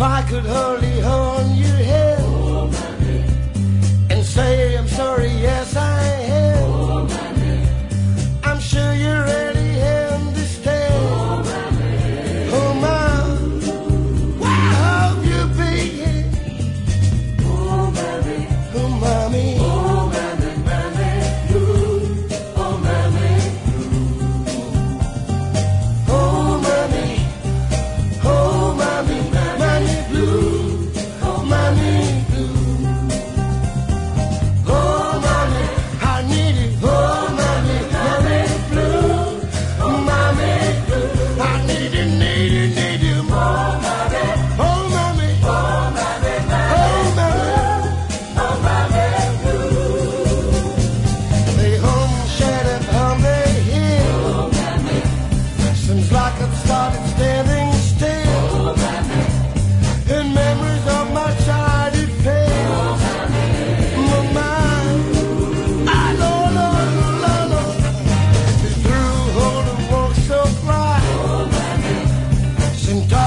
I could only hold your hand and say I'm sorry, yes I am. I'm sure you really understand. Oh, Mom, where have you been? Oh, Mommy, oh, Mommy, oh, Mommy, Mommy, blue, oh, Mommy, oh, Mommy, oh, Mommy, Mommy, blue, oh, Mommy, blue, oh, Mommy, I need it, oh, Mommy, Mommy, blue, oh, Mommy, blue, I need it, more, Mommy, oh, Mommy, oh, Mommy, oh, Mommy, blue, they home shattered on their hill, seems like I've started standing still, in memories of my childhood face. My mind, I know, is through all the walk so bright. Since